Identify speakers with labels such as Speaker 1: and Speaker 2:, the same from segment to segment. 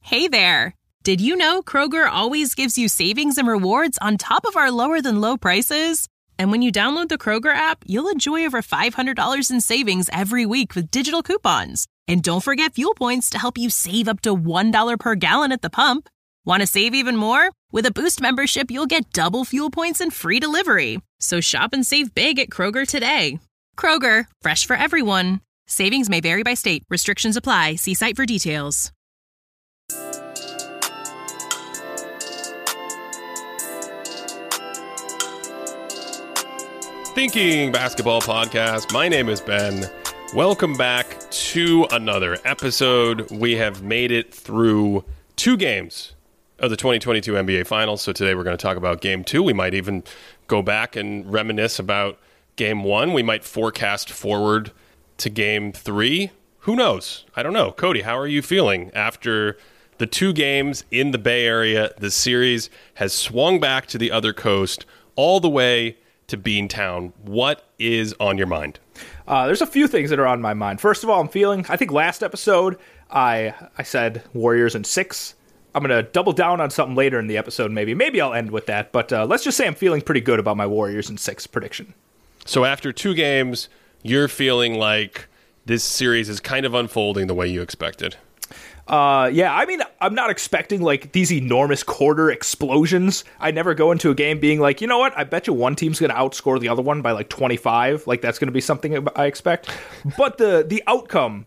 Speaker 1: Hey there! Did you know Kroger always gives you savings and rewards on top of our lower-than-low prices? And when you download the Kroger app, you'll enjoy over $500 in savings every week with digital coupons. And don't forget fuel points to help you save up to $1 per gallon at the pump. Want to save even more? With a Boost membership, you'll get double fuel points and free delivery. So shop and save big at Kroger today. Kroger, fresh for everyone. Savings may vary by state. Restrictions apply. See site for details.
Speaker 2: Thinking Basketball Podcast. My name is Ben. Welcome back to another episode. We have made it through 2 games of the 2022 NBA Finals. So today we're going to talk about Game 2. We might even go back and reminisce about Game 1. We might forecast forward to Game 3. Who knows? I don't know. Cody, how are you feeling after the 2 games in the Bay Area? The series has swung back to the other coast all the way to Beantown. What is on your mind?
Speaker 3: There's a few things that are on my mind. First of all, I think last episode, I said Warriors in 6. I'm going to double down on something later in the episode, maybe. Maybe I'll end with that. But let's just say I'm feeling pretty good about my Warriors in 6 prediction.
Speaker 2: So after 2 games, you're feeling like this series is kind of unfolding the way you expected.
Speaker 3: Yeah, I mean, I'm not expecting like these enormous quarter explosions. I never go into a game being like, you know what, I bet you one team's going to outscore the other one by like 25. Like that's going to be something I expect. But the outcome,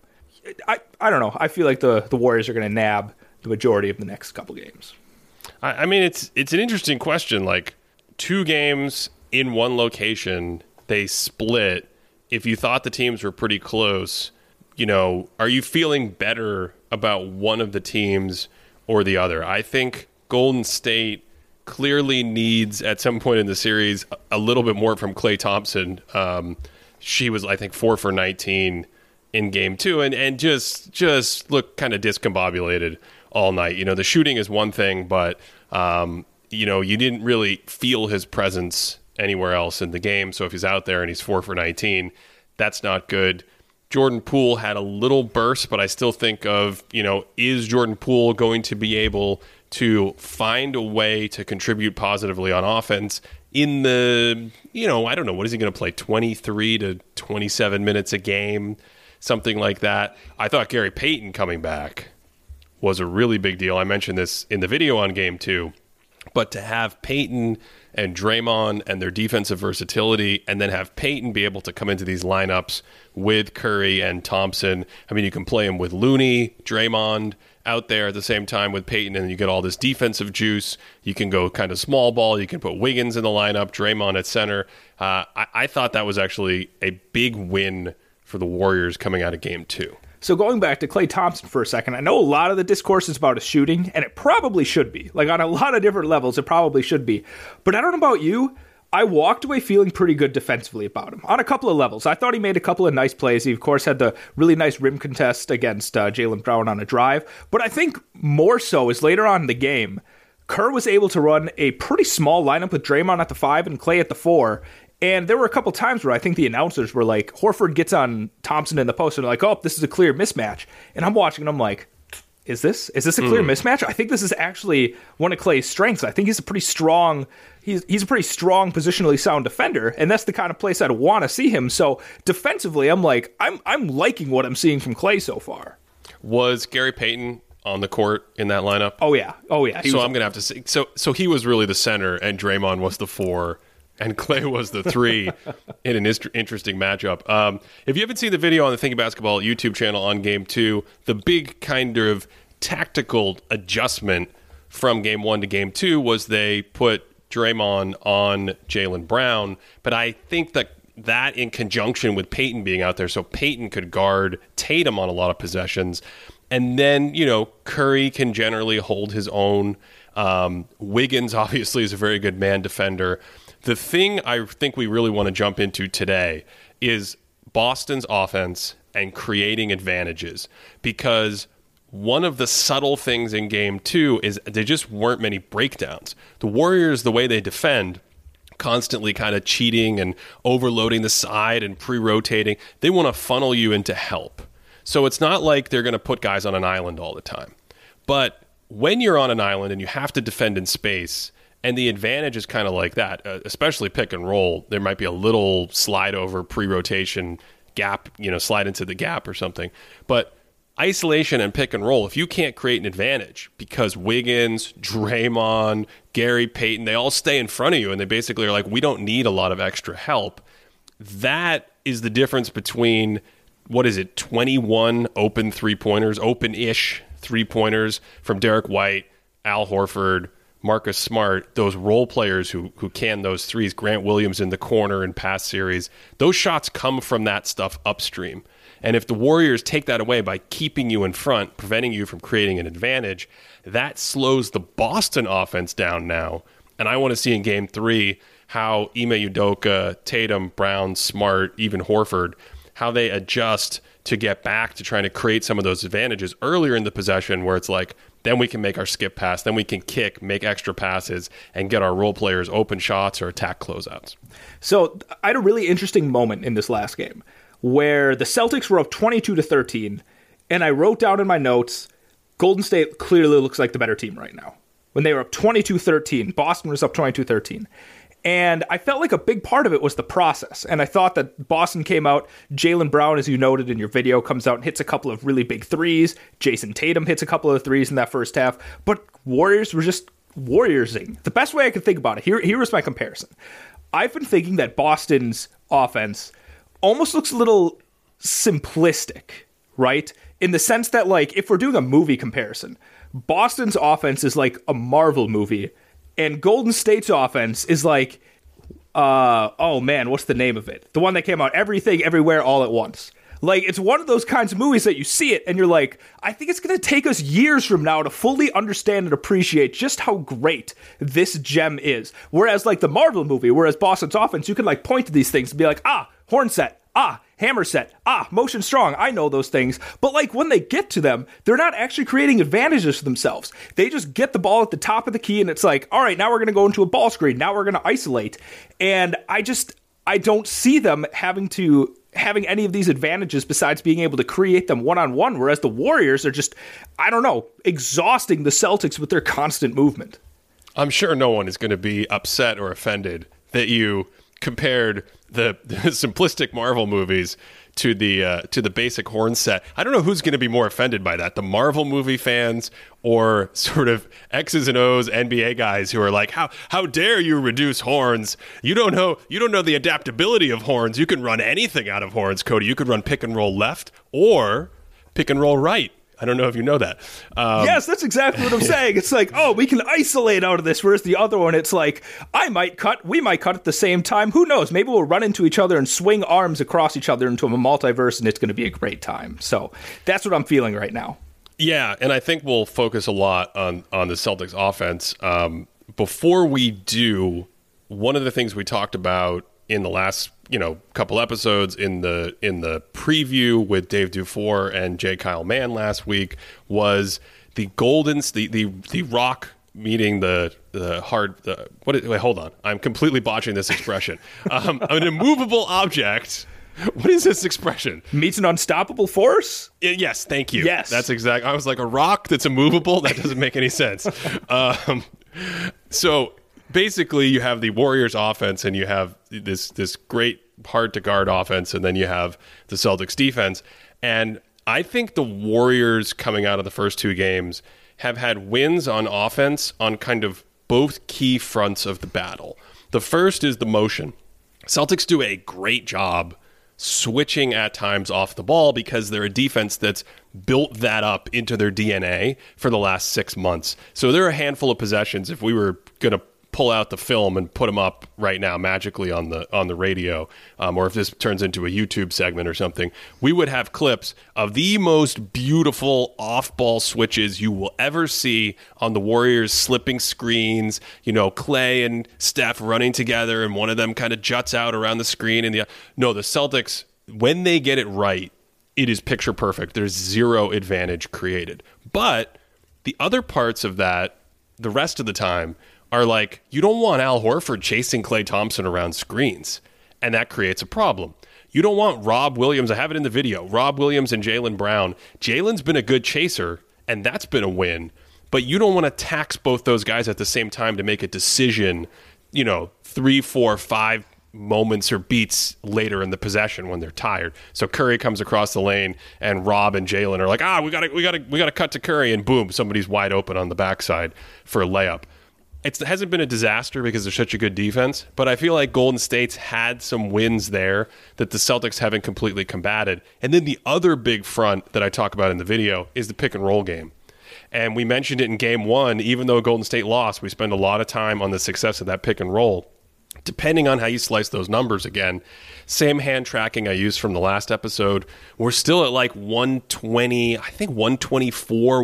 Speaker 3: I don't know. I feel like the Warriors are going to nab the majority of the next couple games.
Speaker 2: I mean, it's an interesting question. Like 2 games in one location, they split. If you thought the teams were pretty close, you know, are you feeling better about one of the teams or the other? I think Golden State clearly needs, at some point in the series, a little bit more from Klay Thompson. She was, I think, 4 for 19 in Game 2 and just looked kind of discombobulated all night. You know, the shooting is one thing, but, you know, you didn't really feel his presence anywhere else in the game. So if he's out there and he's 4 for 19, that's not good. Jordan Poole had a little burst, but I still think of, you know, is Jordan Poole going to be able to find a way to contribute positively on offense in the, you know, I don't know, what is he going to play, 23 to 27 minutes a game, something like that. I thought Gary Payton coming back was a really big deal. I mentioned this in the video on Game 2, but to have Payton and Draymond and their defensive versatility, and then have Payton be able to come into these lineups with Curry and Thompson. I mean, you can play him with Looney, Draymond out there at the same time with Payton, and you get all this defensive juice. You can go kind of small ball. You can put Wiggins in the lineup, Draymond at center. I thought that was actually a big win for the Warriors coming out of Game 2.
Speaker 3: So going back to Klay Thompson for a second, I know a lot of the discourse is about his shooting, and it probably should be. Like, on a lot of different levels, it probably should be. But I don't know about you, I walked away feeling pretty good defensively about him on a couple of levels. I thought he made a couple of nice plays. He, of course, had the really nice rim contest against Jaylen Brown on a drive. But I think more so is later on in the game, Kerr was able to run a pretty small lineup with Draymond at the 5 and Klay at the 4. And there were a couple times where I think the announcers were like, Horford gets on Thompson in the post and they're like, oh, this is a clear mismatch. And I'm watching and I'm like, is this a clear mismatch? I think this is actually one of Klay's strengths. I think he's a pretty strong, he's a pretty strong positionally sound defender, and that's the kind of place I'd want to see him. So defensively, I'm like, I'm liking what I'm seeing from Klay so far.
Speaker 2: Was Gary Payton on the court in that lineup?
Speaker 3: Oh yeah.
Speaker 2: So I'm gonna have to say, so he was really the center, and Draymond was the 4. And Klay was the 3 in an interesting matchup. If you haven't seen the video on the Thinking Basketball YouTube channel on Game 2, the big kind of tactical adjustment from Game 1 to Game 2 was they put Draymond on Jaylen Brown. But I think that in conjunction with Payton being out there, so Payton could guard Tatum on a lot of possessions. And then, you know, Curry can generally hold his own. Wiggins obviously is a very good man defender. The thing I think we really want to jump into today is Boston's offense and creating advantages, because one of the subtle things in Game 2 is there just weren't many breakdowns. The Warriors, the way they defend, constantly kind of cheating and overloading the side and pre-rotating, they want to funnel you into help. So it's not like they're going to put guys on an island all the time. But when you're on an island and you have to defend in space, and the advantage is kind of like that, especially pick and roll, there might be a little slide over pre-rotation gap, slide into the gap or something. But isolation and pick and roll, if you can't create an advantage because Wiggins, Draymond, Gary Payton, they all stay in front of you and they basically are like, we don't need a lot of extra help. That is the difference between, 21 open three-pointers, open-ish three-pointers from Derek White, Al Horford, Marcus Smart, those role players who can those threes, Grant Williams in the corner in past series. Those shots come from that stuff upstream. And if the Warriors take that away by keeping you in front, preventing you from creating an advantage, that slows the Boston offense down now. And I want to see in Game 3 how Ime Udoka, Tatum, Brown, Smart, even Horford, how they adjust to get back to trying to create some of those advantages earlier in the possession where it's like, then we can make our skip pass, then we can kick, make extra passes, and get our role players open shots or attack closeouts.
Speaker 3: So I had a really interesting moment in this last game where the Celtics were up 22-13, and I wrote down in my notes, Golden State clearly looks like the better team right now. When they were up 22-13, Boston was up 22-13. And I felt like a big part of it was the process. And I thought that Boston came out, Jaylen Brown, as you noted in your video, comes out and hits a couple of really big threes. Jason Tatum hits a couple of threes in that first half. But Warriors were just Warriorsing. The best way I could think about it, here was my comparison. I've been thinking that Boston's offense almost looks a little simplistic, right? In the sense that, like, if we're doing a movie comparison, Boston's offense is like a Marvel movie, and Golden State's offense is like, what's the name of it? The one that came out, Everything, Everywhere, All at Once. Like, it's one of those kinds of movies that you see it, and you're like, I think it's going to take us years from now to fully understand and appreciate just how great this gem is. Whereas, like, the Marvel movie, whereas Boston's offense, you can, like, point to these things and be like, horn set, hammer set, motion strong, I know those things. But, like, when they get to them, they're not actually creating advantages for themselves. They just get the ball at the top of the key, and it's like, all right, now we're going to go into a ball screen. Now we're going to isolate. And I don't see them having any of these advantages besides being able to create them one-on-one, whereas the Warriors are just, exhausting the Celtics with their constant movement.
Speaker 2: I'm sure no one is going to be upset or offended that you compared the simplistic Marvel movies to the basic horn set. I don't know who's going to be more offended by that, the Marvel movie fans or sort of X's and O's NBA guys who are like, how dare you reduce horns? You don't know the adaptability of horns. You can run anything out of horns, Cody. You could run pick and roll left or pick and roll right. I don't know if you know that.
Speaker 3: Yes, that's exactly what I'm saying. It's like, we can isolate out of this, whereas the other one, it's like, we might cut at the same time. Who knows? Maybe we'll run into each other and swing arms across each other into a multiverse, and it's going to be a great time. So that's what I'm feeling right now.
Speaker 2: Yeah, and I think we'll focus a lot on the Celtics offense. Before we do, one of the things we talked about in the last couple episodes in the preview with Dave Dufour and J. Kyle Mann last week was the rock meeting hold on, I'm completely botching this expression. An immovable object. What is this expression?
Speaker 3: Meets an unstoppable force?
Speaker 2: Yes, thank you.
Speaker 3: Yes.
Speaker 2: That's exact. I was like, a rock that's immovable? That doesn't make any sense. So basically, you have the Warriors offense, and you have this great hard-to-guard offense, and then you have the Celtics defense. And I think the Warriors, coming out of the first two games, have had wins on offense on kind of both key fronts of the battle. The first is the motion. Celtics do a great job switching at times off the ball because they're a defense that's built that up into their DNA for the last 6 months. So there are a handful of possessions. If we were going to pull out the film and put them up right now magically on the radio, or if this turns into a YouTube segment or something, we would have clips of the most beautiful off-ball switches you will ever see on the Warriors slipping screens, Clay and Steph running together, and one of them kind of juts out around the screen. The Celtics, when they get it right, it is picture perfect. There's zero advantage created. But the other parts of that, the rest of the time, are like, you don't want Al Horford chasing Klay Thompson around screens, and that creates a problem. You don't want Rob Williams, I have it in the video, Rob Williams and Jaylen Brown. Jaylen's been a good chaser, and that's been a win. but you don't want to tax both those guys at the same time to make a decision, 3, 4, 5 moments or beats later in the possession when they're tired. So Curry comes across the lane and Rob and Jalen are like, we gotta cut to Curry, and boom, somebody's wide open on the backside for a layup. It hasn't been a disaster because they're such a good defense, but I feel like Golden State's had some wins there that the Celtics haven't completely combated. And then the other big front that I talk about in the video is the pick and roll game. And we mentioned it in game 1, even though Golden State lost, we spend a lot of time on the success of that pick and roll. Depending on how you slice those numbers again, same hand tracking I used from the last episode, we're still at like 120, I think 124,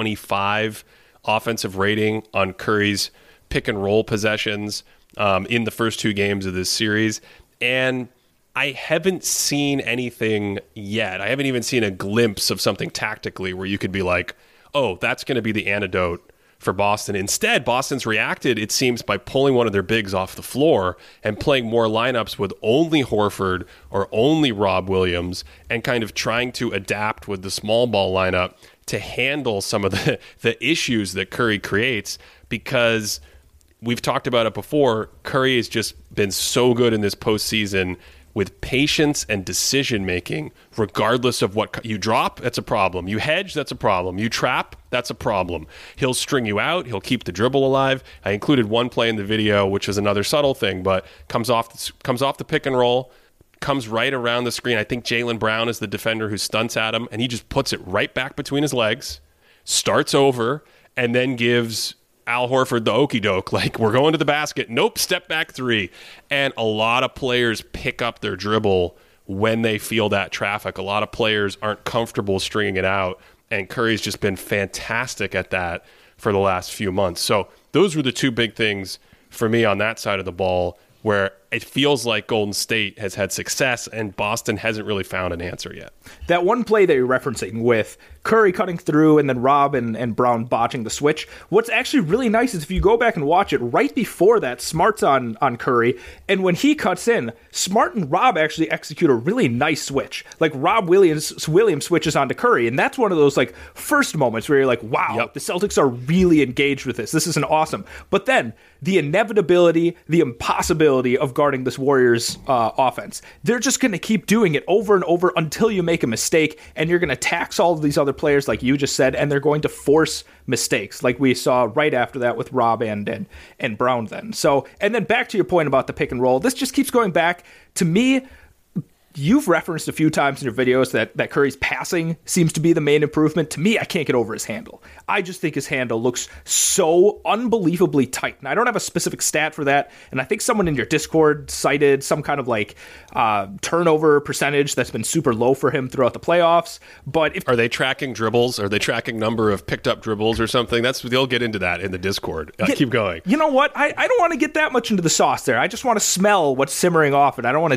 Speaker 2: 125 offensive rating on Curry's pick and roll possessions in the first 2 games of this series. And I haven't seen anything yet. I haven't even seen a glimpse of something tactically where you could be like, oh, that's going to be the antidote for Boston. Instead, Boston's reacted, it seems, by pulling one of their bigs off the floor and playing more lineups with only Horford or only Rob Williams and kind of trying to adapt with the small ball lineup to handle some of the issues that Curry creates, because we've talked about it before. Curry has just been so good in this postseason with patience and decision-making, regardless of what you drop, that's a problem. You hedge, that's a problem. You trap, that's a problem. He'll string you out. He'll keep the dribble alive. I included one play in the video, which is another subtle thing, but comes off the pick and roll, comes right around the screen. I think Jaylen Brown is the defender who stunts at him, and he just puts it right back between his legs, starts over, and then gives Al Horford the okie doke, like, we're going to the basket. Nope, step back 3. And a lot of players pick up their dribble when they feel that traffic. A lot of players aren't comfortable stringing it out, and Curry's just been fantastic at that for the last few months. So those were the 2 big things for me on that side of the ball, where it feels like Golden State has had success and Boston hasn't really found an answer yet.
Speaker 3: That one play that you're referencing with Curry cutting through and then Rob and Brown botching the switch, what's actually really nice is if you go back and watch it, right before that, Smart's on Curry, and when he cuts in, Smart and Rob actually execute a really nice switch. Like, Rob Williams switches onto Curry, and that's one of those like first moments where you're like, wow, The Celtics are really engaged with this. This is an awesome. But then the inevitability, the impossibility of guarding this Warriors offense. They're just going to keep doing it over and over until you make a mistake, and you're going to tax all of these other players, like you just said, and they're going to force mistakes, like we saw right after that with Rob and Brown then. So, and then back to your point about the pick and roll, this just keeps going back. To me, you've referenced a few times in your videos that Curry's passing seems to be the main improvement. To me, I can't get over his handle. I just think his handle looks so unbelievably tight. And I don't have a specific stat for that. And I think someone in your Discord cited some kind of like turnover percentage that's been super low for him throughout the playoffs. But
Speaker 2: Are they tracking dribbles? Are they tracking number of picked up dribbles or something? They'll get into that in the Discord. Keep going.
Speaker 3: You know what? I don't want to get that much into the sauce there. I just want to smell what's simmering off it. I don't want to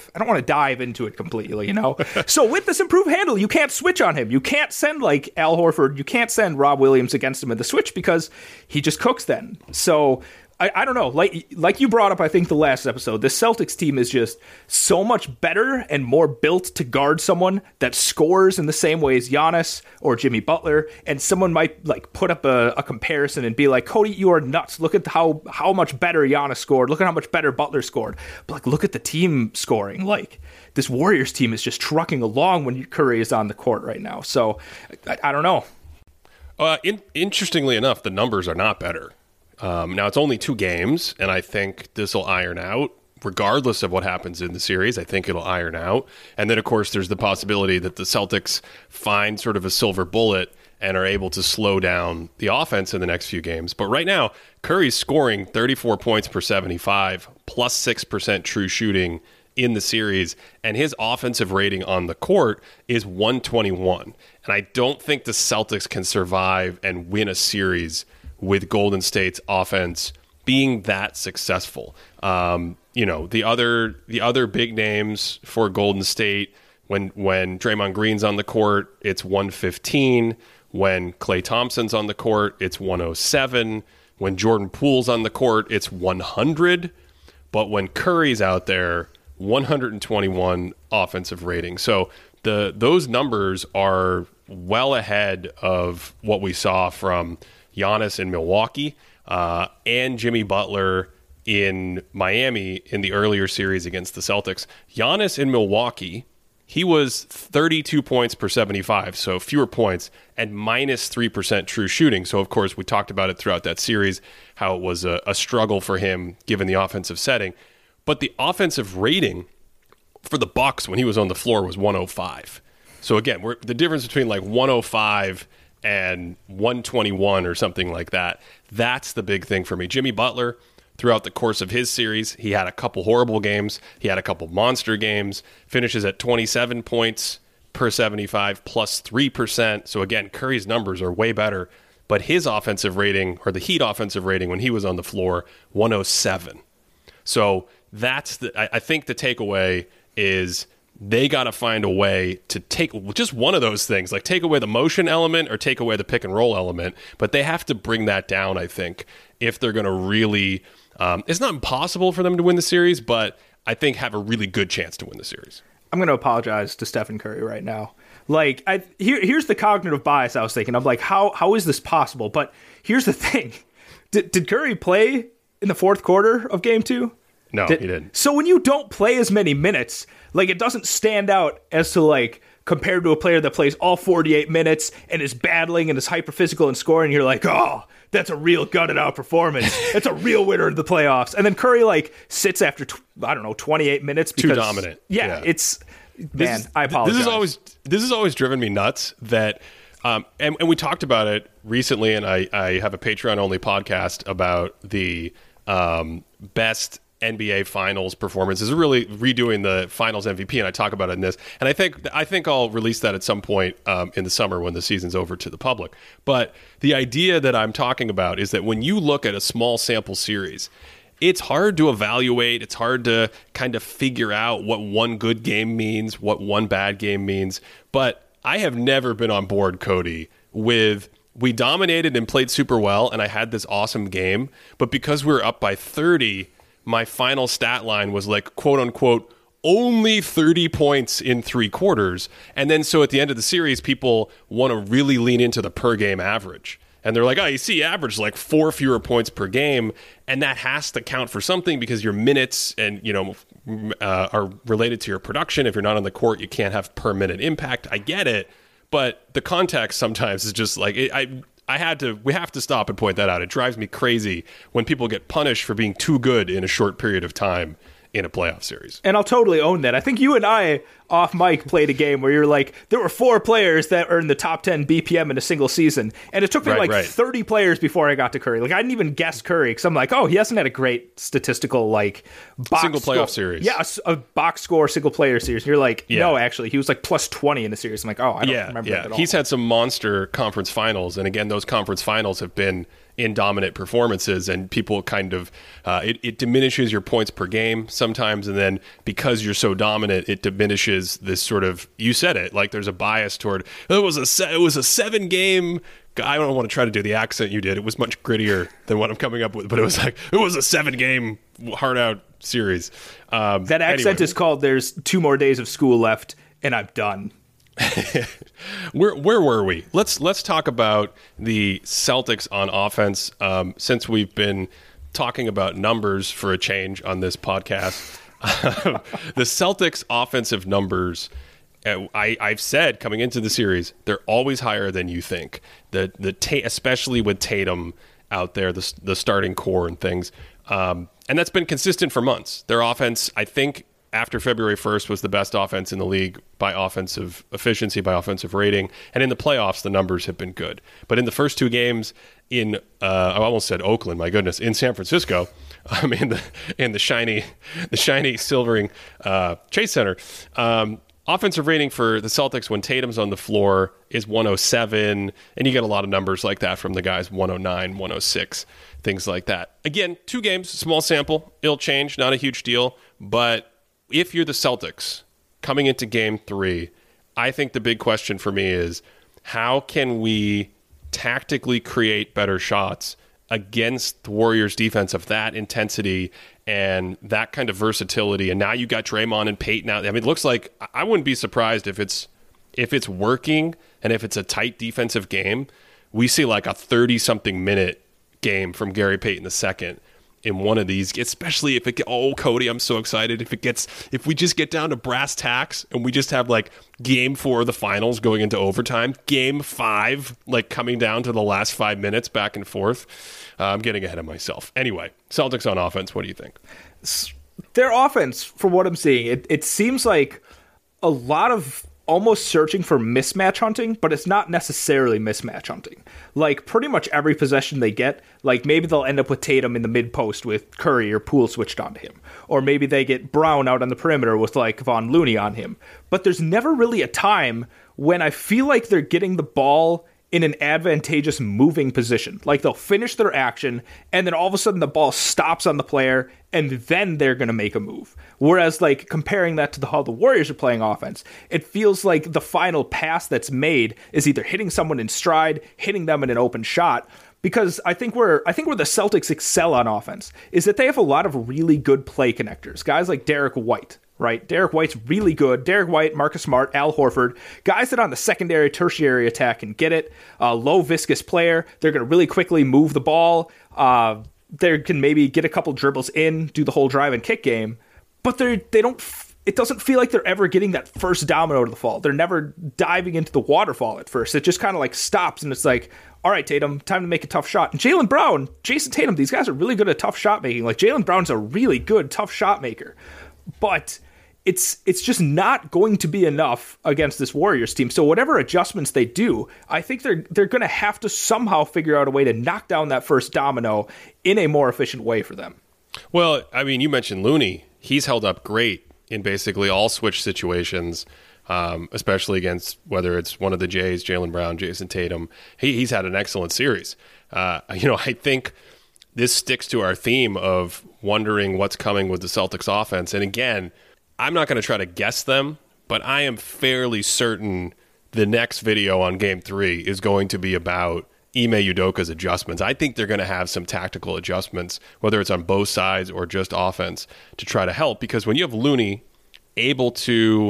Speaker 3: dive into it completely, So with this improved handle, you can't switch on him. You can't send like Al Horford. You can't send Rob Williams against him in the switch because he just cooks then. So I don't know. Like you brought up, I think the last episode, the Celtics team is just so much better and more built to guard someone that scores in the same way as Giannis or Jimmy Butler. And someone might like put up a comparison and be like, Cody, you are nuts. Look at how much better Giannis scored. Look at how much better Butler scored. But like, look at the team scoring. Like, this Warriors team is just trucking along when Curry is on the court right now. So I don't know.
Speaker 2: Interestingly enough, the numbers are not better. Now, it's only 2 games, and I think this will iron out. Regardless of what happens in the series, I think it'll iron out. And then, of course, there's the possibility that the Celtics find sort of a silver bullet and are able to slow down the offense in the next few games. But right now, Curry's scoring 34 points per 75, plus 6% true shooting in the series, and his offensive rating on the court is 121. And I don't think the Celtics can survive and win a series with Golden State's offense being that successful. The other big names for Golden State, when Draymond Green's on the court, it's 115. When Klay Thompson's on the court, it's 107. When Jordan Poole's on the court, it's 100. But when Curry's out there, 121 offensive rating. So those numbers are well ahead of what we saw from Giannis in Milwaukee, and Jimmy Butler in Miami in the earlier series against the Celtics. Giannis in Milwaukee, he was 32 points per 75, so fewer points, and minus 3% true shooting. So, of course, we talked about it throughout that series, how it was a struggle for him given the offensive setting. But the offensive rating for the Bucks when he was on the floor was 105. So, again, the difference between like 105 and 121 or something like that, that's the big thing for me. Jimmy Butler, throughout the course of his series, he had a couple horrible games. He had a couple monster games. Finishes at 27 points per 75, plus 3%. So again, Curry's numbers are way better. But his offensive rating, or the Heat offensive rating when he was on the floor, 107. So that's I think the takeaway is they got to find a way to take just one of those things, like take away the motion element or take away the pick and roll element. But they have to bring that down, I think, if they're going to really... it's not impossible for them to win the series, but I think have a really good chance to win the series.
Speaker 3: I'm going to apologize to Stephen Curry right now. Like, here's the cognitive bias I was thinking. I'm like, how is this possible? But here's the thing. Did Curry play in the fourth quarter of Game 2?
Speaker 2: No, he didn't.
Speaker 3: So when you don't play as many minutes, like, it doesn't stand out as to, like, compared to a player that plays all 48 minutes and is battling and is hyper physical and scoring, you're like, oh, that's a real gutted out performance. That's a real winner of the playoffs. And then Curry like sits after 28 minutes because
Speaker 2: too dominant.
Speaker 3: Yeah. It's I apologize.
Speaker 2: This has always driven me nuts that and we talked about it recently, and I have a Patreon only podcast about the best NBA Finals performances, really redoing the Finals MVP, and I talk about it in this. And I think I'll release that at some point in the summer when the season's over to the public. But the idea that I'm talking about is that when you look at a small sample series, it's hard to evaluate. It's hard to kind of figure out what one good game means, what one bad game means. But I have never been on board, Cody, with we dominated and played super well, and I had this awesome game. But because we were up by 30, my final stat line was like, quote unquote, only 30 points in 3 quarters. And then so at the end of the series, people want to really lean into the per game average. And they're like, oh, you see, average like 4 fewer points per game. And that has to count for something because your minutes and, are related to your production. If you're not on the court, you can't have per minute impact. I get it. But the context sometimes is just like, we have to stop and point that out. It drives me crazy when people get punished for being too good in a short period of time in a playoff series.
Speaker 3: And I'll totally own that. I think you and I, off mic, played a game where you're like, there were 4 players that are in the top 10 BPM in a single season. And it took me 30 players before I got to Curry. Like, I didn't even guess Curry because I'm like, oh, he hasn't had a great statistical, like, box
Speaker 2: single playoff series.
Speaker 3: Yeah, a box score single player series. And you're like, no, actually, he was like plus 20 in the series. I'm like, oh, I don't remember that at all.
Speaker 2: He's had some monster conference finals. And again, those conference finals have been in dominant performances, and people kind of it diminishes your points per game sometimes, and then because you're so dominant, it diminishes this sort of, you said it, like there's a bias toward it was a 7-game. I don't want to try to do the accent you did. It was much grittier than what I'm coming up with, but it was like it was a 7-game hard out series.
Speaker 3: That accent is called "There's 2 more days of school left, and I'm done."
Speaker 2: Where were we? Let's talk about the Celtics on offense. Since we've been talking about numbers for a change on this podcast, the Celtics offensive numbers, I've said coming into the series, they're always higher than you think. Especially with Tatum out there, the starting core and things, and that's been consistent for months. Their offense, I think, after February 1st was the best offense in the league by offensive efficiency, by offensive rating. And in the playoffs, the numbers have been good. But in the first 2 games in, I almost said Oakland, my goodness, in San Francisco, in the shiny silvering Chase Center, offensive rating for the Celtics when Tatum's on the floor is 107. And you get a lot of numbers like that from the guys, 109, 106, things like that. Again, 2 games, small sample, it'll change, not a huge deal. But if you're the Celtics coming into Game 3, I think the big question for me is how can we tactically create better shots against the Warriors defense of that intensity and that kind of versatility? And now you got Draymond and Peyton out. I mean, it looks like I wouldn't be surprised if it's working and if it's a tight defensive game. we see like a 30-something minute game from Gary Payton II in one of these, especially if it Cody, I'm so excited if we just get down to brass tacks and we just have like game 4 of the finals going into overtime, game 5 like coming down to the last 5 minutes back and forth. I'm getting ahead of myself. Anyway, Celtics on offense, what do you think?
Speaker 3: Their offense, from what I'm seeing, it seems like a lot of almost searching for mismatch hunting, but it's not necessarily mismatch hunting. Like, pretty much every possession they get, like, maybe they'll end up with Tatum in the mid-post with Curry or Poole switched onto him. Or maybe they get Brown out on the perimeter with, like, Von Looney on him. But there's never really a time when I feel like they're getting the ball in an advantageous moving position. Like, they'll finish their action, and then all of a sudden the ball stops on the player, and then they're going to make a move. Whereas, like, comparing that to how the Warriors are playing offense, it feels like the final pass that's made is either hitting someone in stride, hitting them in an open shot. Because I think where the Celtics excel on offense is that they have a lot of really good play connectors. Guys like Derek White, right? Derek White's really good. Derek White, Marcus Smart, Al Horford, guys that on the secondary, tertiary attack can get it. Low viscous player. They're going to really quickly move the ball. They can maybe get a couple dribbles in, do the whole drive and kick game, but they don't. It doesn't feel like they're ever getting that first domino to the fall. They're never diving into the waterfall at first. It just kind of like stops, and it's like, all right, Tatum, time to make a tough shot. And Jaylen Brown, Jason Tatum, these guys are really good at tough shot making. Like, Jaylen Brown's a really good tough shot maker, but it's just not going to be enough against this Warriors team. So whatever adjustments they do, I think they're going to have to somehow figure out a way to knock down that first domino in a more efficient way for them.
Speaker 2: Well, I mean, you mentioned Looney. He's held up great in basically all switch situations, especially against whether it's one of the Jays, Jaylen Brown, Jason Tatum. He's had an excellent series. I think this sticks to our theme of wondering what's coming with the Celtics offense. And again, I'm not going to try to guess them, but I am fairly certain the next video on Game 3 is going to be about Ime Udoka's adjustments. I think they're going to have some tactical adjustments, whether it's on both sides or just offense, to try to help. Because when you have Looney able to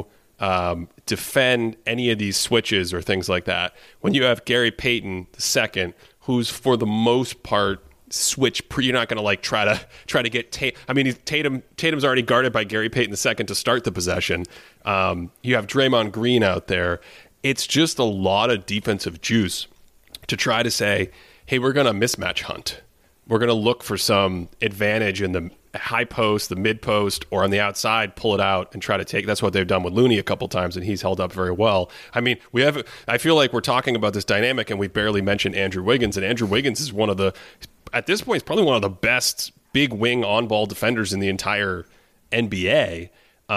Speaker 2: defend any of these switches or things like that, when you have Gary Payton II, who's for the most part you're not going to like try to get Tatum's already guarded by Gary Payton II to start the possession. You have Draymond Green out there. It's just a lot of defensive juice to try to say, hey, we're going to mismatch hunt. We're going to look for some advantage in the high post, the mid post, or on the outside, pull it out and try to take. That's what they've done with Looney a couple times, and he's held up very well. I mean, I feel like we're talking about this dynamic, and we barely mentioned Andrew Wiggins, and Andrew Wiggins is at this point, he's probably one of the best big wing on-ball defenders in the entire NBA.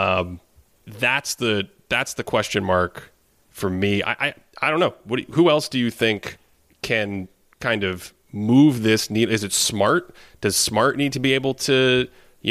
Speaker 2: That's the question mark for me. I don't know. Who else do you think can kind of move this needle? Is it Smart? Does Smart need to be able to,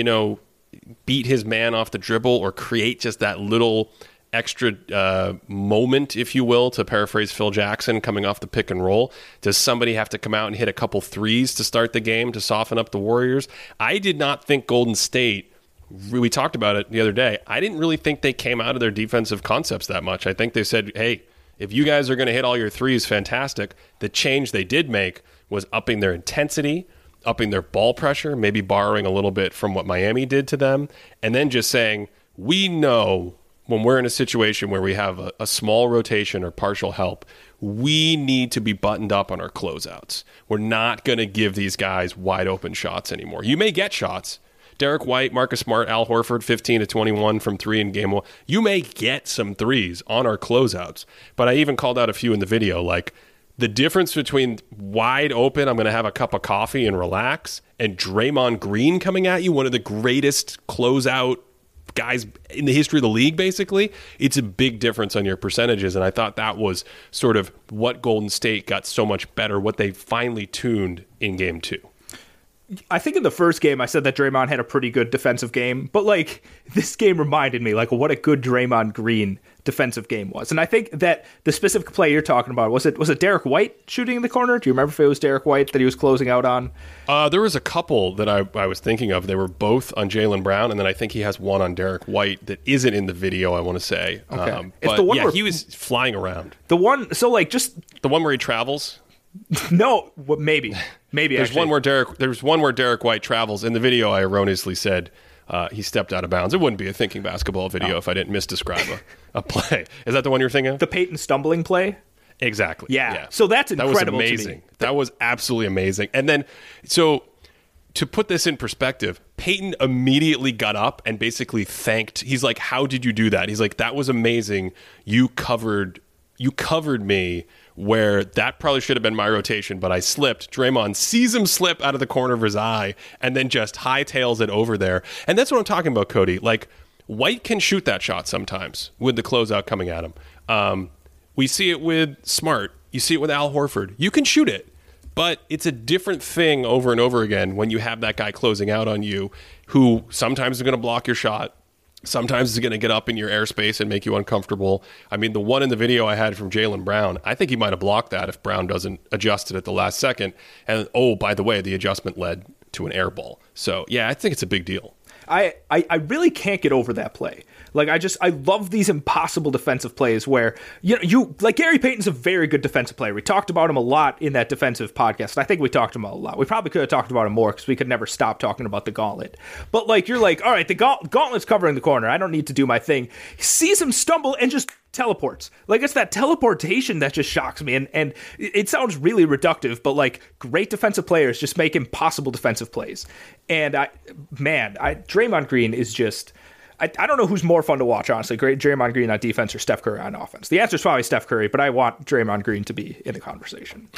Speaker 2: beat his man off the dribble or create just that little extra moment, if you will, to paraphrase Phil Jackson, coming off the pick and roll? Does somebody have to come out and hit a couple threes to start the game to soften up the Warriors? I did not think Golden State, we talked about it the other day, I didn't really think they came out of their defensive concepts that much. I think they said, hey, if you guys are going to hit all your threes, fantastic. The change they did make was upping their intensity, upping their ball pressure, maybe borrowing a little bit from what Miami did to them, and then just saying, we know when we're in a situation where we have a small rotation or partial help, we need to be buttoned up on our closeouts. We're not going to give these guys wide open shots anymore. You may get shots. Derek White, Marcus Smart, Al Horford, 15 to 21 from 3 in game 1. You may get some threes on our closeouts, but I even called out a few in the video, like the difference between wide open, I'm going to have a cup of coffee and relax, and Draymond Green coming at you, one of the greatest closeout guys in the history of the league, basically. It's a big difference on your percentages, and I thought that was sort of what Golden State got so much better, what they finally tuned in game 2.
Speaker 3: I think in the first game I said that Draymond had a pretty good defensive game, but like this game reminded me like what a good Draymond Green defensive game was. And I think that the specific play you're talking about, was it Derek White shooting in the corner? Do you remember if it was Derek White that he was closing out on?
Speaker 2: There was a couple that I was thinking of. They were both on Jaylen Brown, and then I think he has one on Derek White that isn't in the video, I want to say.
Speaker 3: Okay.
Speaker 2: But the one where he was flying around.
Speaker 3: The one, so like just...
Speaker 2: The one where he travels?
Speaker 3: No, maybe.
Speaker 2: There's one where Derek White travels. In the video, I erroneously said he stepped out of bounds. It wouldn't be a thinking basketball video if I didn't misdescribe a play. Is that the one you're thinking of?
Speaker 3: The Peyton stumbling play?
Speaker 2: Exactly.
Speaker 3: Yeah. So that's incredible.
Speaker 2: That was amazing.
Speaker 3: To me.
Speaker 2: That was absolutely amazing. And then, so to put this in perspective, Peyton immediately got up and basically thanked. He's like, "How did you do that?" He's like, "That was amazing. You covered me where that probably should have been my rotation, but I slipped." Draymond sees him slip out of the corner of his eye and then just hightails it over there. And that's what I'm talking about, Cody. Like, White can shoot that shot sometimes with the closeout coming at him. We see it with Smart. You see it with Al Horford. You can shoot it, but it's a different thing over and over again when you have that guy closing out on you who sometimes is going to block your shot. Sometimes is going to get up in your airspace and make you uncomfortable. I mean, the one in the video I had from Jaylen Brown, I think he might have blocked that if Brown doesn't adjust it at the last second. And, oh, by the way, the adjustment led to an air ball. So, yeah, I think it's a big deal.
Speaker 3: I really can't get over that play. Like, I love these impossible defensive plays where, like Gary Payton's a very good defensive player. We talked about him a lot in that defensive podcast. I think we talked about him a lot. We probably could have talked about him more because we could never stop talking about the gauntlet. But, like, you're like, all right, the gauntlet's covering the corner. I don't need to do my thing. He sees him stumble and just teleports. Like, it's that teleportation that just shocks me. And it sounds really reductive, but, like, great defensive players just make impossible defensive plays. And Draymond Green is just, I don't know who's more fun to watch, honestly. Great Draymond Green on defense or Steph Curry on offense. The answer is probably Steph Curry, but I want Draymond Green to be in the conversation.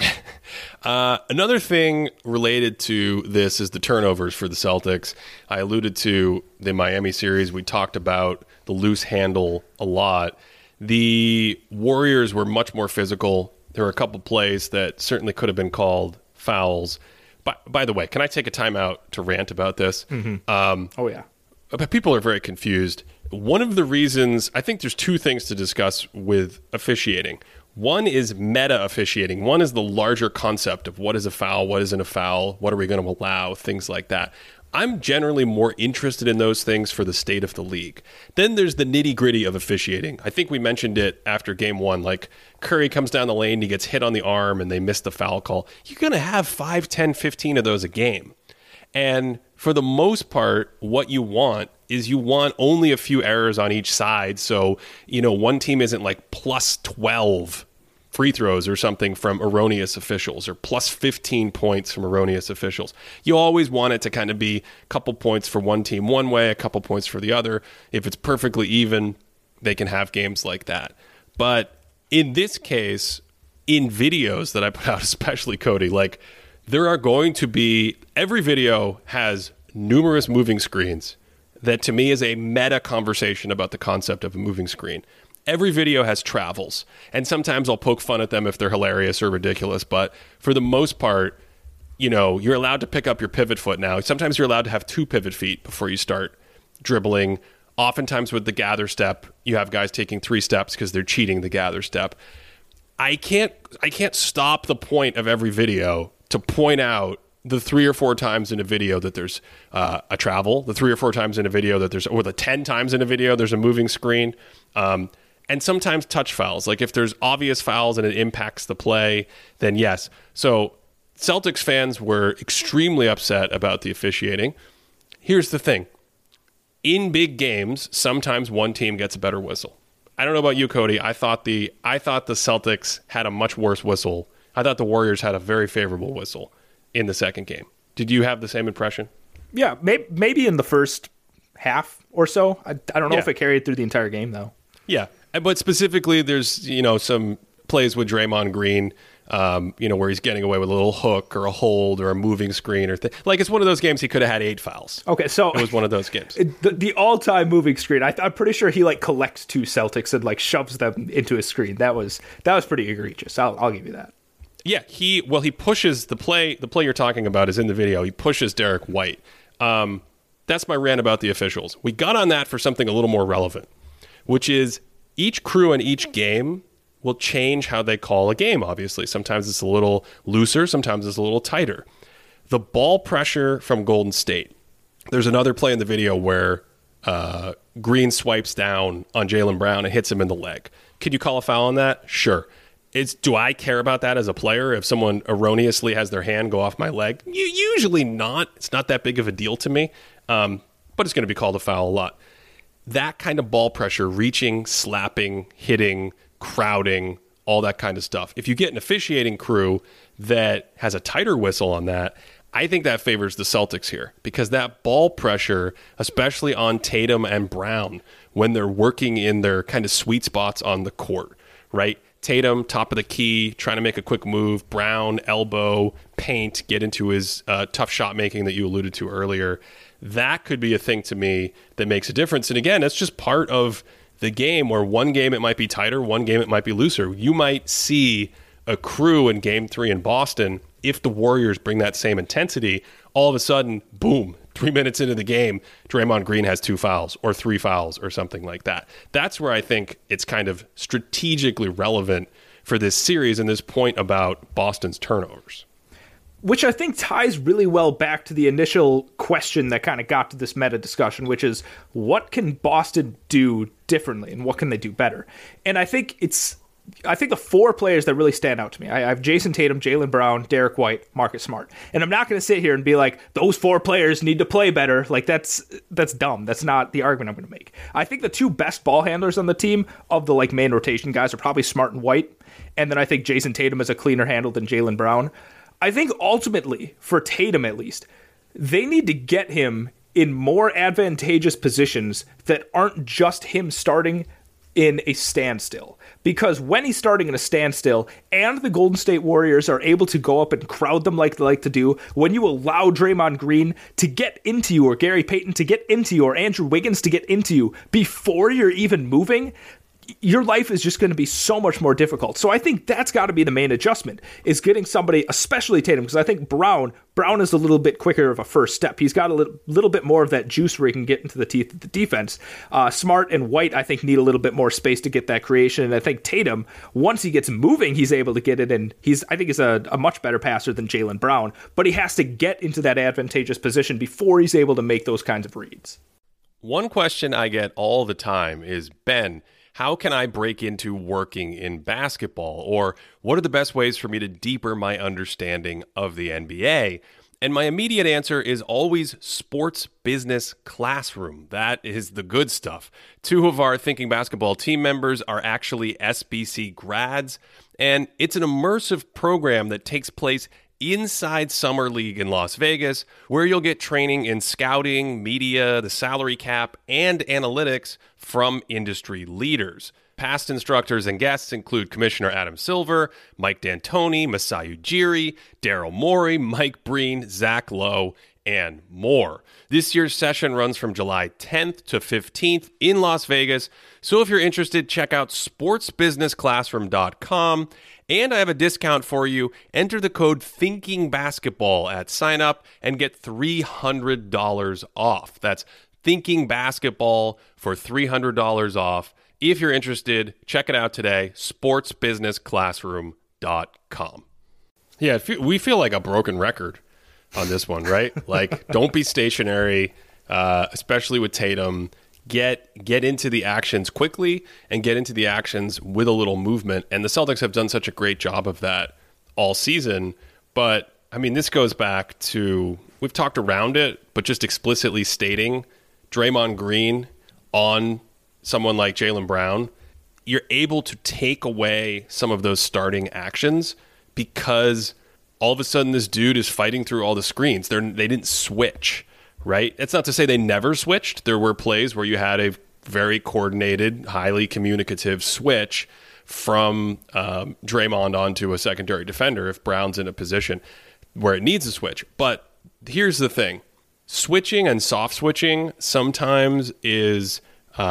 Speaker 2: Another thing related to this is the turnovers for the Celtics. I alluded to the Miami series. We talked about the loose handle a lot. The Warriors were much more physical. There were a couple plays that certainly could have been called fouls. By the way, can I take a timeout to rant about this?
Speaker 3: Mm-hmm. Oh, yeah.
Speaker 2: But people are very confused. One of the reasons, I think there's two things to discuss with officiating. One is meta officiating. One is the larger concept of what is a foul, what isn't a foul, what are we going to allow, things like that. I'm generally more interested in those things for the state of the league. Then there's the nitty-gritty of officiating. I think we mentioned it after game one. Like, Curry comes down the lane, he gets hit on the arm, and they miss the foul call. You're going to have 5, 10, 15 of those a game. And for the most part, what you want is you want only a few errors on each side. So, one team isn't like plus 12 free throws or something from erroneous officials or plus 15 points from erroneous officials. You always want it to kind of be a couple points for one team one way, a couple points for the other. If it's perfectly even, they can have games like that. But in this case, in videos that I put out, especially Cody, like there are going to be, every video has numerous moving screens that to me is a meta conversation about the concept of a moving screen. Every video has travels, and sometimes I'll poke fun at them if they're hilarious or ridiculous, but for the most part, you're allowed to pick up your pivot foot now. Sometimes you're allowed to have 2 pivot feet before you start dribbling. Oftentimes with the gather step, you have guys taking 3 steps because they're cheating the gather step. I can't stop the point of every video to point out the 3 or 4 times in a video that there's a travel, the 3 or 4 times in a video that there's, or the 10 times in a video there's a moving screen. And sometimes touch fouls. Like if there's obvious fouls and it impacts the play, then yes. So Celtics fans were extremely upset about the officiating. Here's the thing. In big games, sometimes one team gets a better whistle. I don't know about you, Cody. I thought the Celtics had a much worse whistle. I thought the Warriors had a very favorable whistle in the second game. Did you have the same impression?
Speaker 3: Yeah, maybe in the first half or so. I don't know if it carried through the entire game, though.
Speaker 2: Yeah, but specifically, there's some plays with Draymond Green, where he's getting away with a little hook or a hold or a moving screen or like it's one of those games he could have had 8 fouls.
Speaker 3: Okay, so
Speaker 2: it was one of those games.
Speaker 3: The all-time moving screen. I'm pretty sure he collects 2 Celtics and shoves them into his screen. That was pretty egregious. I'll give you that.
Speaker 2: Yeah, he pushes the play you're talking about is in the video. He pushes Derek White. That's my rant about the officials. We got on that for something a little more relevant, which is each crew in each game will change how they call a game, obviously. Sometimes it's a little looser, sometimes it's a little tighter. The ball pressure from Golden State. There's another play in the video where Green swipes down on Jaylen Brown and hits him in the leg. Could you call a foul on that? Sure. Do I care about that as a player? If someone erroneously has their hand go off my leg, usually not. It's not that big of a deal to me, but it's going to be called a foul a lot. That kind of ball pressure, reaching, slapping, hitting, crowding, all that kind of stuff. If you get an officiating crew that has a tighter whistle on that, I think that favors the Celtics here, because that ball pressure, especially on Tatum and Brown, when they're working in their kind of sweet spots on the court, right? Tatum, top of the key, trying to make a quick move. Brown, elbow, paint, get into his tough shot making that you alluded to earlier. That could be a thing to me that makes a difference. And again, that's just part of the game, where one game it might be tighter, one game it might be looser. You might see a crew in Game 3 in Boston, if the Warriors bring that same intensity, all of a sudden, boom, 3 minutes into the game, Draymond Green has 2 fouls or 3 fouls or something like that. That's where I think it's kind of strategically relevant for this series and this point about Boston's turnovers.
Speaker 3: Which I think ties really well back to the initial question that kind of got to this meta discussion, which is, what can Boston do differently and what can they do better? And I think the 4 players that really stand out to me, I have Jason Tatum, Jaylen Brown, Derek White, Marcus Smart. And I'm not going to sit here and be like, those 4 players need to play better. Like, that's dumb. That's not the argument I'm going to make. I think the 2 best ball handlers on the team of the main rotation guys are probably Smart and White. And then I think Jason Tatum is a cleaner handle than Jaylen Brown. I think ultimately, for Tatum at least, they need to get him in more advantageous positions that aren't just him starting in a standstill. Because when he's starting in a standstill and the Golden State Warriors are able to go up and crowd them like they like to do, when you allow Draymond Green to get into you, or Gary Payton to get into you, or Andrew Wiggins to get into you before you're even moving, your life is just going to be so much more difficult. So I think that's got to be the main adjustment, is getting somebody, especially Tatum, because I think Brown is a little bit quicker of a first step. He's got a little bit more of that juice where he can get into the teeth of the defense. Smart and White, I think, need a little bit more space to get that creation. And I think Tatum, once he gets moving, he's able to get it. And I think he's a much better passer than Jaylen Brown, but he has to get into that advantageous position before he's able to make those kinds of reads.
Speaker 2: One question I get all the time is, Ben, how can I break into working in basketball? Or what are the best ways for me to deepen my understanding of the NBA? And my immediate answer is always Sports Business Classroom. That is the good stuff. 2 of our Thinking Basketball team members are actually SBC grads, and it's an immersive program that takes place inside Summer League in Las Vegas, where you'll get training in scouting, media, the salary cap, and analytics from industry leaders. Past instructors and guests include Commissioner Adam Silver, Mike D'Antoni, Masai Ujiri, Daryl Morey, Mike Breen, Zach Lowe, and more. This year's session runs from July 10th to 15th in Las Vegas. So if you're interested, check out sportsbusinessclassroom.com. And I have a discount for you. Enter the code ThinkingBasketball at sign up and get $300 off. That's Thinking Basketball for $300 off. If you're interested, check it out today, sportsbusinessclassroom.com. Yeah, we feel like a broken record on this one, right? Like, don't be stationary, especially with Tatum. Get into the actions quickly and get into the actions with a little movement. And the Celtics have done such a great job of that all season. But, I mean, this goes back to, we've talked around it, but just explicitly stating Draymond Green on someone like Jaylen Brown, you're able to take away some of those starting actions because all of a sudden this dude is fighting through all the screens. They didn't switch. Right? It's not to say they never switched. There were plays where you had a very coordinated, highly communicative switch from Draymond onto a secondary defender if Brown's in a position where it needs a switch. But here's the thing. Switching and soft switching sometimes is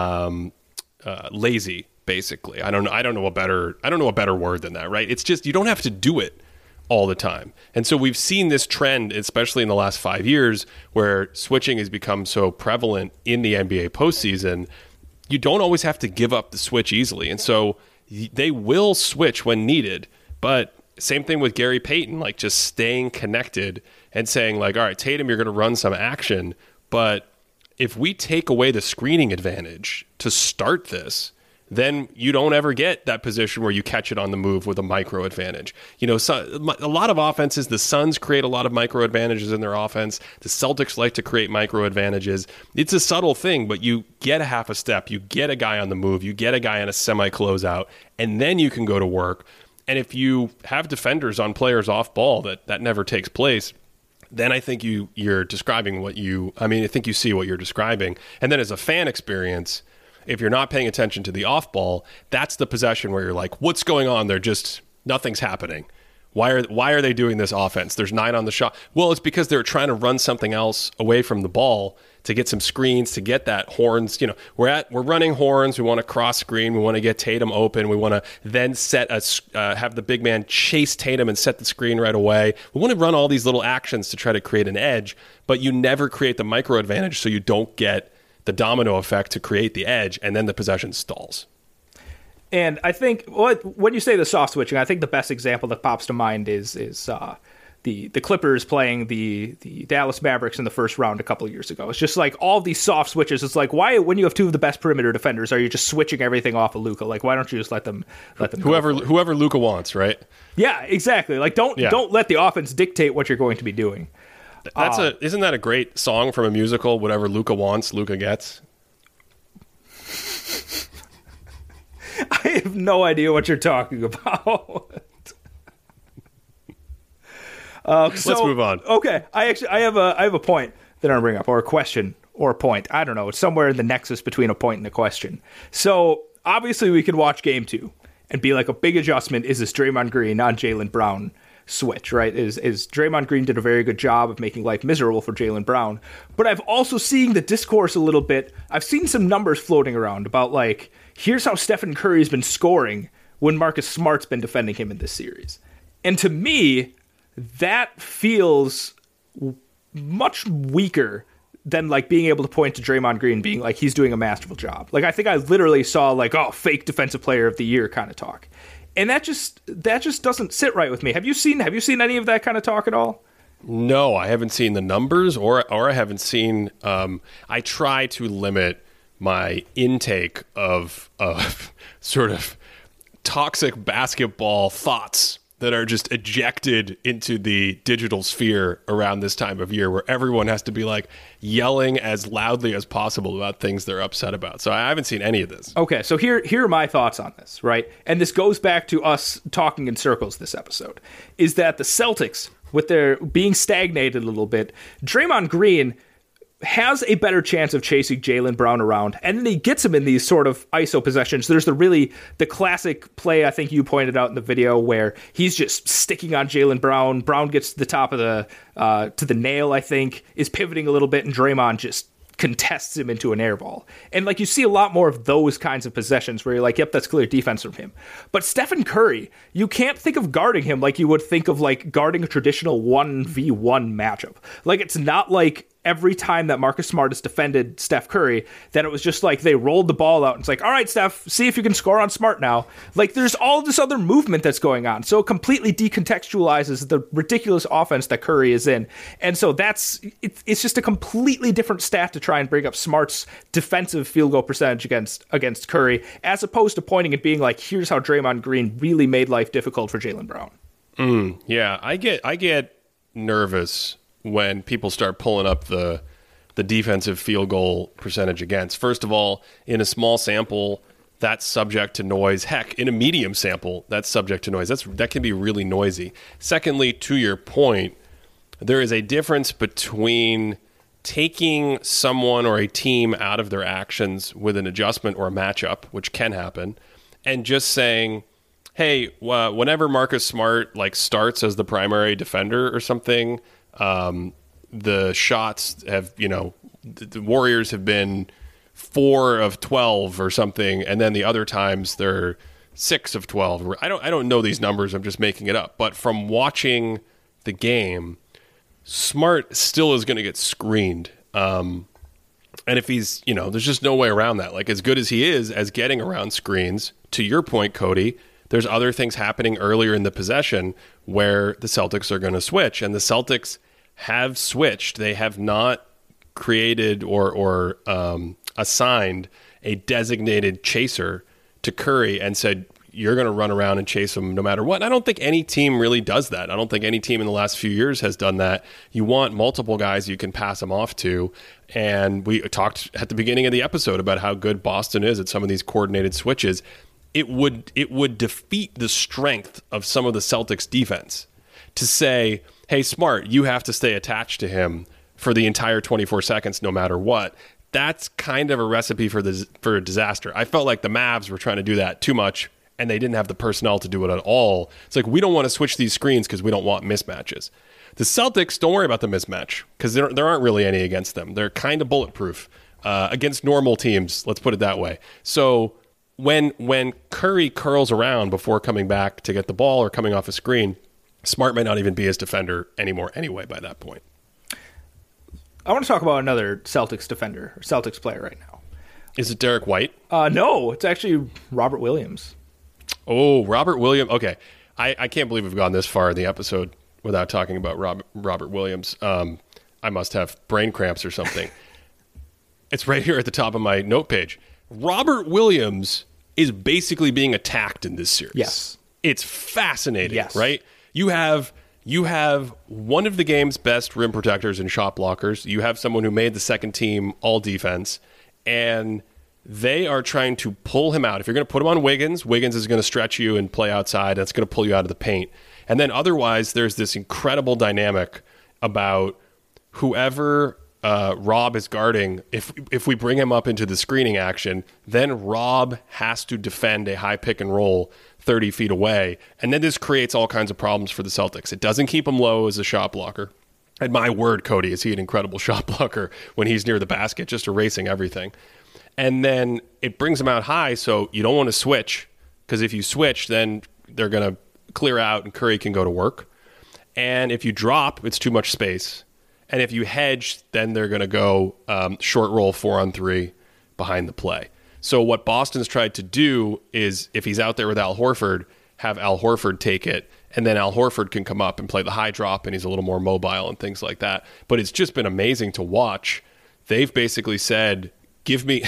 Speaker 2: lazy, basically. I don't know a better word than that, right? It's just you don't have to do it all the time. And so we've seen this trend, especially in the last 5 years, where switching has become so prevalent in the NBA postseason. You don't always have to give up the switch easily. And so they will switch when needed. But same thing with Gary Payton, like just staying connected and saying like, all right, Tatum, you're going to run some action. But if we take away the screening advantage to start this, then you don't ever get that position where you catch it on the move with a micro advantage. You know, so, a lot of offenses, the Suns create a lot of micro advantages in their offense. The Celtics like to create micro advantages. It's a subtle thing, but you get a half a step, you get a guy on the move, you get a guy in a semi-closeout, and then you can go to work. And if you have defenders on players off ball, that never takes place, then I think you're describing I think you see what you're describing. And then as a fan experience, if you're not paying attention to the off ball, that's the possession where you're like, what's going on? Nothing's happening. Why are they doing this offense? There's 9 on the shot. Well, it's because they're trying to run something else away from the ball to get some screens, to get that horns. You know, we're running horns. We want to cross screen. We want to get Tatum open. We want to then have the big man chase Tatum and set the screen right away. We want to run all these little actions to try to create an edge, but you never create the micro advantage, so you don't get the domino effect to create the edge, and then the possession stalls.
Speaker 3: And I think when you say the soft switching, I think the best example that pops to mind is the Clippers playing the Dallas Mavericks in the first round a couple of years ago. It's just like all these soft switches. It's like, why, when you have 2 of the best perimeter defenders, are you just switching everything off of Luka? Like, why don't you just let them
Speaker 2: whoever Luka wants, right?
Speaker 3: Yeah, exactly. Like, don't let the offense dictate what you're going to be doing.
Speaker 2: Isn't that a great song from a musical? Whatever Luka wants, Luka gets.
Speaker 3: I have no idea what you're talking about.
Speaker 2: Let's move on.
Speaker 3: Okay, I have a point that I want to bring up, or a question, or a point. I don't know. It's somewhere in the nexus between a point and a question. So obviously, we could watch Game 2 and be like, a big adjustment is this Draymond Green on Jaylen Brown switch, right? Is Draymond Green did a very good job of making life miserable for Jaylen Brown. But I've also seen the discourse a little bit. I've seen some numbers floating around about, like, here's how Stephen Curry's been scoring when Marcus Smart's been defending him in this series. And to me, that feels much weaker than, like, being able to point to Draymond Green being like, he's doing a masterful job. Like, I think I literally saw, like, fake defensive player of the year kind of talk. And that just doesn't sit right with me. Have you seen any of that kind of talk at all?
Speaker 2: No, I haven't seen the numbers, or I haven't seen. I try to limit my intake of sort of toxic basketball thoughts that are just ejected into the digital sphere around this time of year, where everyone has to be like yelling as loudly as possible about things they're upset about. So I haven't seen any of this.
Speaker 3: Okay, so here are my thoughts on this, right? And this goes back to us talking in circles this episode, is that the Celtics, with their being stagnated a little bit, Draymond Green has a better chance of chasing Jaylen Brown around, and then he gets him in these sort of ISO possessions. There's the classic play I think you pointed out in the video where he's just sticking on Jaylen Brown. Brown gets to the top of to the nail, I think, is pivoting a little bit, and Draymond just contests him into an air ball. And like, you see a lot more of those kinds of possessions where you're like, yep, that's clear defense from him. But Stephen Curry, you can't think of guarding him like you would think of like guarding a traditional 1v1 matchup. Like, it's not like every time that Marcus Smart has defended Steph Curry, that it was just like they rolled the ball out and it's like, all right, Steph, see if you can score on Smart now. Like, there's all this other movement that's going on. So it completely decontextualizes the ridiculous offense that Curry is in. And so it's just a completely different stat to try and bring up Smart's defensive field goal percentage against Curry, as opposed to pointing and being like, here's how Draymond Green really made life difficult for Jaylen Brown.
Speaker 2: Yeah, I get nervous when people start pulling up the defensive field goal percentage against. First of all, in a small sample, that's subject to noise. Heck, in a medium sample, that's subject to noise. That can be really noisy. Secondly, to your point, there is a difference between taking someone or a team out of their actions with an adjustment or a matchup, which can happen, and just saying, hey, whenever Marcus Smart like starts as the primary defender or something, the shots have, the Warriors have been 4 of 12 or something, and then the other times they're 6 of 12. I don't know these numbers. I'm just making it up. But from watching the game, Smart still is going to get screened. And if he's, there's just no way around that. Like, as good as he is as getting around screens, to your point, Cody, there's other things happening earlier in the possession where the Celtics are going to switch, and the Celtics have switched. They have not created or assigned a designated chaser to Curry and said, you're going to run around and chase him no matter what. And I don't think any team really does that. I don't think any team in the last few years has done that. You want multiple guys you can pass them off to. And we talked at the beginning of the episode about how good Boston is at some of these coordinated switches. It would defeat the strength of some of the Celtics defense to say, hey, Smart, you have to stay attached to him for the entire 24 seconds no matter what. That's kind of a recipe for a disaster. I felt like the Mavs were trying to do that too much, and they didn't have the personnel to do it at all. It's like, we don't want to switch these screens because we don't want mismatches. The Celtics, don't worry about the mismatch because there aren't really any against them. They're kind of bulletproof against normal teams, let's put it that way. So when Curry curls around before coming back to get the ball or coming off a screen, Smart may not even be his defender anymore anyway by that point.
Speaker 3: I want to talk about another Celtics defender, or Celtics player right now.
Speaker 2: Is it Derek White?
Speaker 3: No, it's actually Robert Williams.
Speaker 2: Oh, Robert Williams. Okay. I can't believe we've gone this far in the episode without talking about Robert Williams. I must have brain cramps or something. It's right here at the top of my note page. Robert Williams is basically being attacked in this series.
Speaker 3: Yes.
Speaker 2: It's fascinating,
Speaker 3: yes.
Speaker 2: Right? You have one of the game's best rim protectors and shot blockers. You have someone who made the second team all defense, and they are trying to pull him out. If you're going to put him on Wiggins is going to stretch you and play outside. That's going to pull you out of the paint. And then otherwise, there's this incredible dynamic about whoever Rob is guarding. If we bring him up into the screening action, then Rob has to defend a high pick and roll 30 feet away. And then this creates all kinds of problems for the Celtics. It doesn't keep him low as a shot blocker. And my word, Cody, is he an incredible shot blocker when he's near the basket, just erasing everything. And then it brings him out high, so you don't want to switch, because if you switch, then they're going to clear out and Curry can go to work. And if you drop, it's too much space. And if you hedge, then they're going to go short roll 4-on-3 behind the play. So what Boston's tried to do is, if he's out there with Al Horford, have Al Horford take it, and then Al Horford can come up and play the high drop, and he's a little more mobile and things like that. But it's just been amazing to watch. They've basically said, give me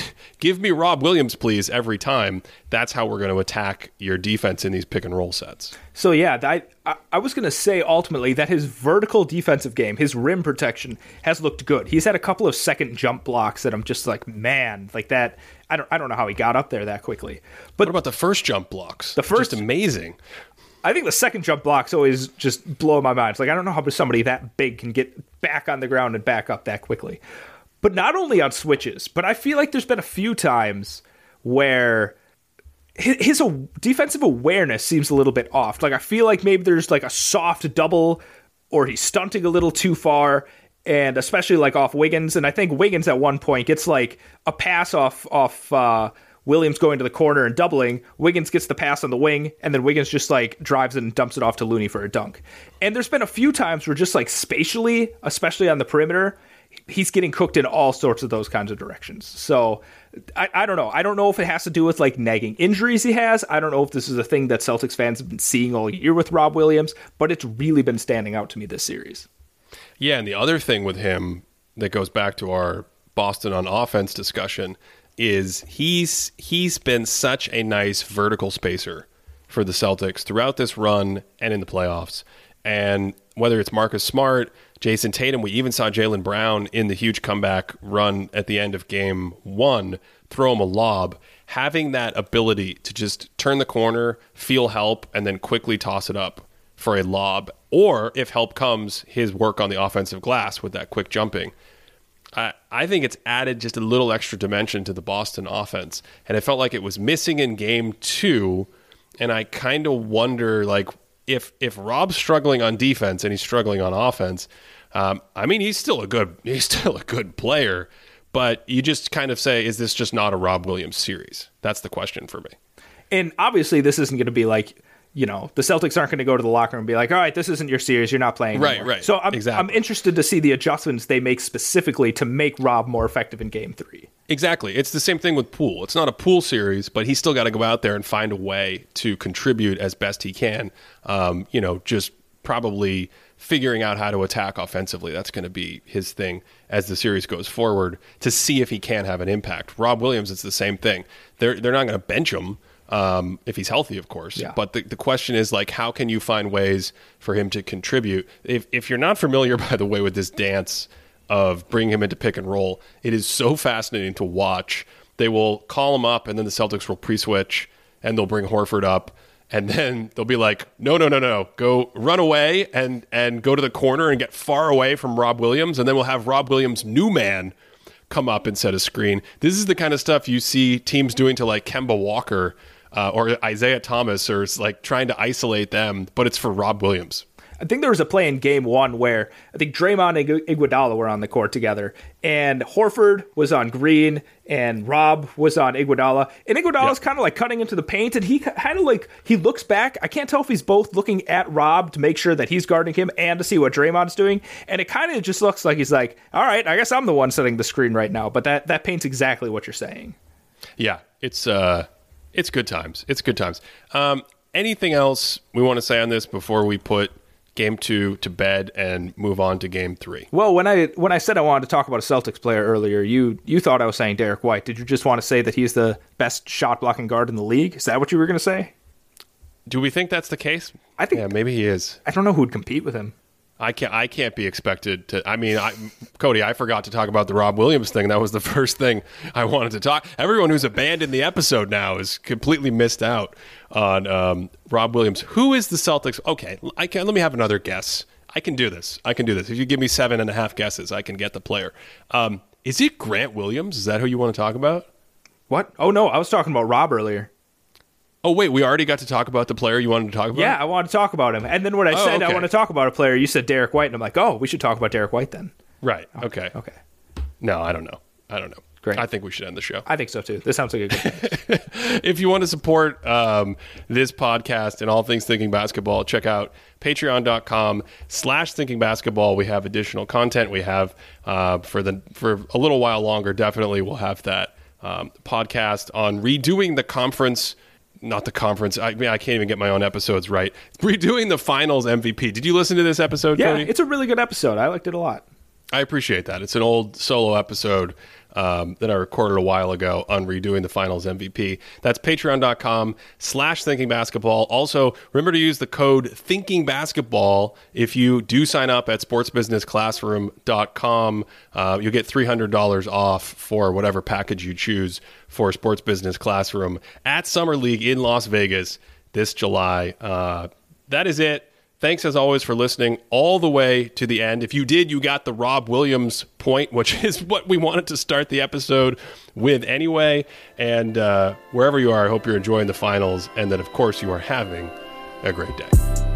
Speaker 2: Rob Williams, please, every time. That's how we're going to attack your defense in these pick and roll sets.
Speaker 3: So yeah, I was going to say ultimately that his vertical defensive game, his rim protection, has looked good. He's had a couple of second jump blocks that I'm just like, man, like that. I don't know how he got up there that quickly. But
Speaker 2: what about the first jump blocks?
Speaker 3: The first,
Speaker 2: just amazing.
Speaker 3: I think the second jump blocks always just blow my mind. It's like, I don't know how somebody that big can get back on the ground and back up that quickly. But not only on switches, but I feel like there's been a few times where his defensive awareness seems a little bit off. Like, I feel like maybe there's like a soft double, or he's stunting a little too far, and especially like off Wiggins. And I think Wiggins at one point gets like a pass off Williams going to the corner and doubling. Wiggins gets the pass on the wing, and then Wiggins just like drives it and dumps it off to Looney for a dunk. And there's been a few times where just like spatially, especially on the perimeter, he's getting cooked in all sorts of those kinds of directions. So I don't know. I don't know if it has to do with like nagging injuries he has. I don't know if this is a thing that Celtics fans have been seeing all year with Rob Williams, but it's really been standing out to me this series.
Speaker 2: Yeah, and the other thing with him that goes back to our Boston on offense discussion is he's been such a nice vertical spacer for the Celtics throughout this run and in the playoffs. And whether it's Marcus Smart, Jason Tatum, we even saw Jaylen Brown in the huge comeback run at the end of game 1, throw him a lob. Having that ability to just turn the corner, feel help, and then quickly toss it up for a lob. Or if help comes, his work on the offensive glass with that quick jumping. I think it's added just a little extra dimension to the Boston offense. And it felt like it was missing in game 2. And I kind of wonder, like, if Rob's struggling on defense and he's struggling on offense, I mean, he's still a good player, but you just kind of say, is this just not a Rob Williams series? That's the question for me.
Speaker 3: And obviously this isn't going to be like, you know, the Celtics aren't going to go to the locker room and be like, all right, this isn't your series, you're not playing anymore.
Speaker 2: Right.
Speaker 3: So I'm interested to see the adjustments they make specifically to make Rob more effective in game 3.
Speaker 2: Exactly. It's the same thing with Poole. It's not a Poole series, but he's still got to go out there and find a way to contribute as best he can. Just probably figuring out how to attack offensively. That's going to be his thing as the series goes forward, to see if he can have an impact. Rob Williams, it's the same thing. They're not going to bench him, if he's healthy, of course.
Speaker 3: Yeah.
Speaker 2: But the question is, like, how can you find ways for him to contribute? If you're not familiar, by the way, with this dance of bringing him into pick and roll, it is so fascinating to watch. They will call him up, and then the Celtics will pre-switch, and they'll bring Horford up, and then they'll be like, no, go run away and go to the corner and get far away from Rob Williams, and then we'll have Rob Williams' new man come up and set a screen. This is the kind of stuff you see teams doing to like Kemba Walker or Isaiah Thomas, or like trying to isolate them, but it's for Rob Williams.
Speaker 3: I think there was a play in game one where I think Draymond and Iguodala were on the court together, and Horford was on Green and Rob was on Iguodala, and Iguodala's kind of like cutting into the paint, and he kind of like, he looks back. I can't tell if he's both looking at Rob to make sure that he's guarding him and to see what Draymond's doing, and it kind of just looks like he's like, all right, I guess I'm the one setting the screen right now, but that paints exactly what you're saying.
Speaker 2: Yeah, it's good times. It's good times. Anything else we want to say on this before we put Game 2 to bed and move on to Game 3?
Speaker 3: Well, when I said I wanted to talk about a Celtics player earlier, you thought I was saying Derek White. Did you just want to say that he's the best shot blocking guard in the league? Is that what you were going to say?
Speaker 2: Do we think that's the case?
Speaker 3: I think.
Speaker 2: Yeah, maybe he is.
Speaker 3: I don't know who would compete with him.
Speaker 2: I can't be expected to. I mean, Cody, I forgot to talk about the Rob Williams thing. That was the first thing I wanted to talk. Everyone who's abandoned the episode now is completely missed out on Rob Williams. Who is the Celtics? Okay, let me have another guess. I can do this. If you give me 7.5 guesses, I can get the player. Is it Grant Williams? Is that who you want to talk about?
Speaker 3: What? Oh, no, I was talking about Rob earlier.
Speaker 2: Oh, wait, we already got to talk about the player you wanted to talk about?
Speaker 3: Yeah, I wanted to talk about him. And then when I said I want to talk about a player, you said Derek White, and I'm like, oh, we should talk about Derek White then.
Speaker 2: Right, okay. No, I don't know.
Speaker 3: Great.
Speaker 2: I think we should end the show.
Speaker 3: I think so, too. This sounds like a good thing.
Speaker 2: If you want to support this podcast and all things Thinking Basketball, check out patreon.com/Thinking Basketball. We have additional content. We have, for a little while longer, definitely we'll have that podcast on redoing the conference. Not the conference. I can't even get my own episodes right. Redoing the finals MVP. Did you listen to this episode,
Speaker 3: Yeah,
Speaker 2: Cody?
Speaker 3: it's a really good episode. I liked it a lot.
Speaker 2: I appreciate that. It's an old solo episode that I recorded a while ago on redoing the finals MVP. That's patreon.com/Thinking Basketball. Also, remember to use the code Thinking Basketball if you do sign up at sportsbusinessclassroom.com. You'll get $300 off for whatever package you choose for Sports Business Classroom at Summer League in Las Vegas this July. That is it. Thanks, as always, for listening all the way to the end. If you did, you got the Rob Williams point, which is what we wanted to start the episode with anyway. And wherever you are, I hope you're enjoying the finals and that, of course, you are having a great day.